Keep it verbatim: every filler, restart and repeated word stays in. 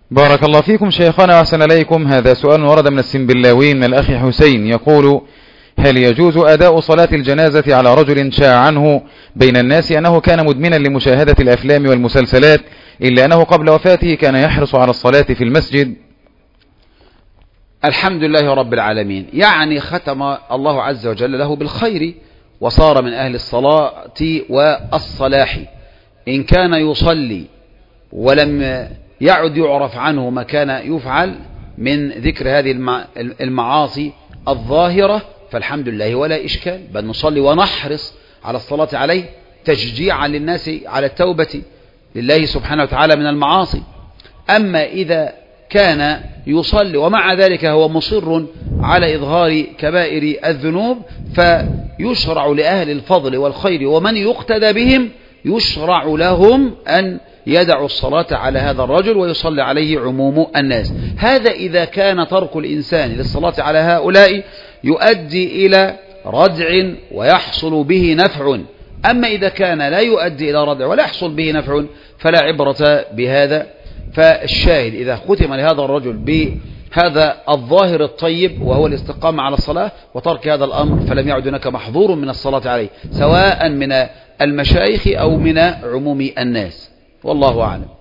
بارك الله فيكم شيخنا وأحسن إليكم. هذا سؤال ورد من السنبلاوين من الأخ حسين يقول: هل يجوز أداء صلاة الجنازة على رجل شاع عنه بين الناس أنه كان مدمنا لمشاهدة الأفلام والمسلسلات إلا أنه قبل وفاته كان يحرص على الصلاة في المسجد؟ الحمد لله رب العالمين، يعني ختم الله عز وجل له بالخير وصار من أهل الصلاة والصلاح. إن كان يصلي ولم يعد يعرف عنه ما كان يفعل من ذكر هذه المعاصي الظاهرة فالحمد لله ولا إشكال، بل نصلي ونحرص على الصلاة عليه تشجيعا للناس على التوبة لله سبحانه وتعالى من المعاصي. أما إذا كان يصلي ومع ذلك هو مصر على إظهار كبائر الذنوب فيشرع لأهل الفضل والخير ومن يقتدى بهم يشرع لهم أن يدعوا الصلاة على هذا الرجل ويصلي عليه عموم الناس. هذا إذا كان ترك الإنسان للصلاة على هؤلاء يؤدي إلى ردع ويحصل به نفع. أما إذا كان لا يؤدي إلى ردع ولا يحصل به نفع فلا عبرة بهذا. فالشاهد إذا ختم لهذا الرجل بهذا الظاهر الطيب وهو الاستقامة على الصلاة وترك هذا الأمر فلم يعد هناك محظور من الصلاة عليه سواء من المشايخ أو من عموم الناس، والله أعلم.